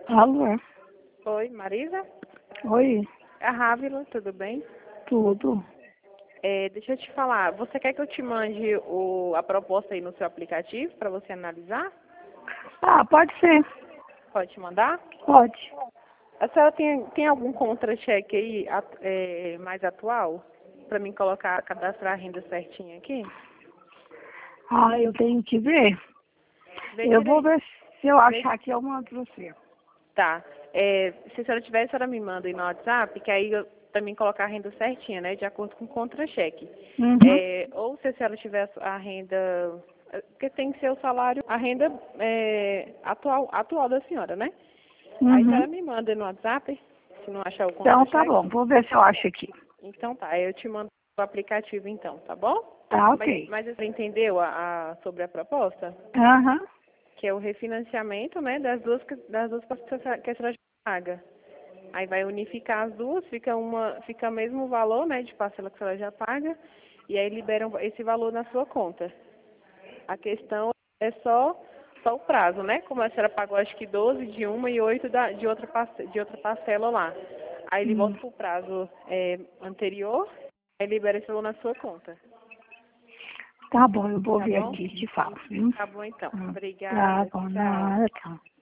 Alô? Oi, Marisa? Oi, É a Rávila, tudo bem? tudo. Deixa eu te falar, você quer que eu te mande a proposta aí no seu aplicativo para você analisar? Ah, pode ser. Pode te mandar? Pode. A senhora tem algum contra-cheque aí mais atual? Para mim cadastrar a renda certinha aqui? Ah, eu tenho que ver. Eu Veja vou aí. ver se eu achar aqui eu mando pra você. Tá. Se a senhora tiver, a senhora me manda aí no WhatsApp, que aí eu também colocar a renda certinha, né? De acordo com o contra-cheque. Uhum. Ou se a senhora tiver a renda. Porque tem que ser o salário, a renda atual da senhora, né? Aí a senhora Uhum. me manda no WhatsApp, se não achar o Então tá contra-cheque. bom, vou ver se eu acho aqui. Então tá, eu te mando o aplicativo então, tá bom? Tá, Mas, ok. mas você entendeu sobre a proposta? Aham. Que é o refinanciamento, né, das duas parcelas que a senhora já paga. Aí vai unificar as duas, fica o mesmo valor, né, de parcela que a senhora já paga, e aí liberam esse valor na sua conta. A questão é só o prazo, né? Como a senhora pagou acho que 12 de uma e 8 de outra parcela lá. Aí ele volta pro prazo anterior, aí libera esse valor na sua conta. Tá bom, eu vou Tá ver bom? aqui e te falo, viu? Tá bom então. Tá Obrigada. bom, Tchau. nada, tá.